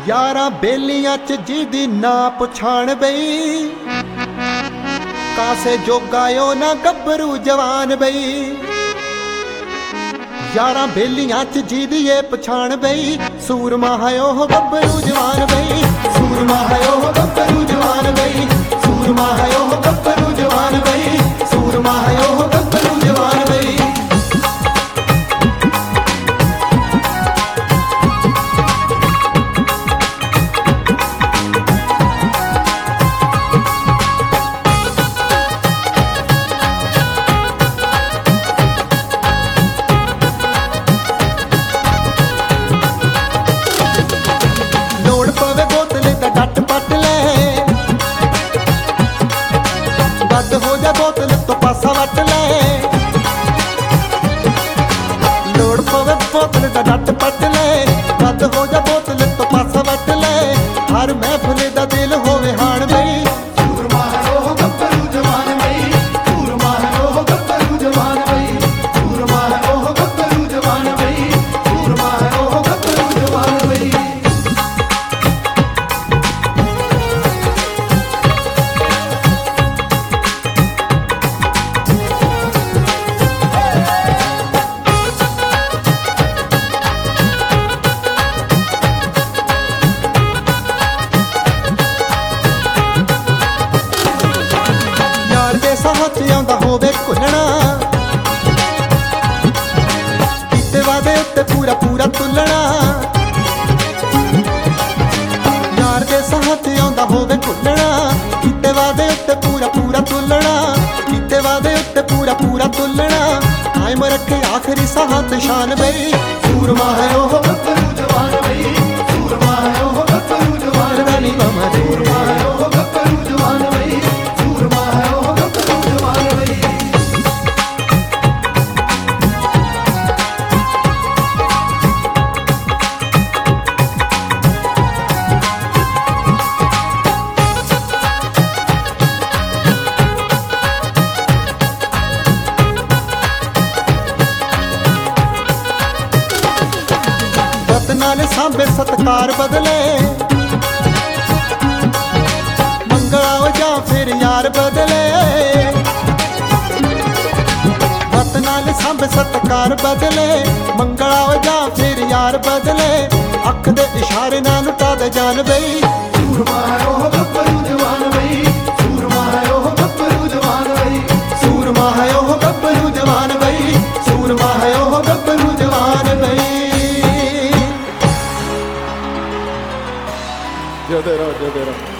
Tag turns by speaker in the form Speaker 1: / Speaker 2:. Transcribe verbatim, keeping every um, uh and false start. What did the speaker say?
Speaker 1: यारा बेलियां च जिदी ना पुछाण बई, कासे जोगायो ना गब्बरू जवान बई। यारा बेलियां च जिदी ये पछाण बई, सूरमा है ओह गब्बरू जवान बई। सूरमा है ओह गब्बरू जवान बई, सूरमा है ओह गब्बरू जवान बई, सूरमा है ओह गब्बरू जवान बई। हो जा बोतल तो पासा वट ले, लोड़ पवे बोतल दा डट पट ले। रद्द हो जा बोतल तो पासा वट ले, हर महफिल दा दिल होवे हाण बई। सूरमा है ओह गब्बरू जवान बई, सूरमा है ओह गब्बरू जवान बई, सूरमा है ओह गब्बरू जवान बई, सूरमा है ओह गब्बरू जवान बई। साथ आंदा होवे घुलना, कीते वादे उत्ते पूरा पूरा तुलना। यार दे साथ आंदा होवे घुलना, कीते वादे उत्ते पूरा पूरा तुलना, कीते वादे उत्ते पूरा पूरा तुलना। कायम रखे आखिरी साथ शान बई। सूरमा है ओह गब्बरू जवान बई, सूरमा है ओह गब्बरू जवान बई, सूरमा है ओह गब्बरू जवान बई, सूरमा है ओह गब्बरू जवान बई। नाले सांबे सत्कार बदले, मंगला जा फिर यार बदले। रत नाले सांबे सत्कार बदले, मंगला जा फिर यार बदले। अख दे इशारे ना लुटा दे जान बई। सूरमा है ओह गब्बरू जवान बई, सूरमा है ओह गब्बरू जवान बई, सूरमा है ओह गब्बरू जवान बई, सूरमा है ओह गब्बरू जवान बई।
Speaker 2: ਜਿਉਂਦੇ ਰਹੋ ਜਿਉਂਦੇ ਰਹੋ।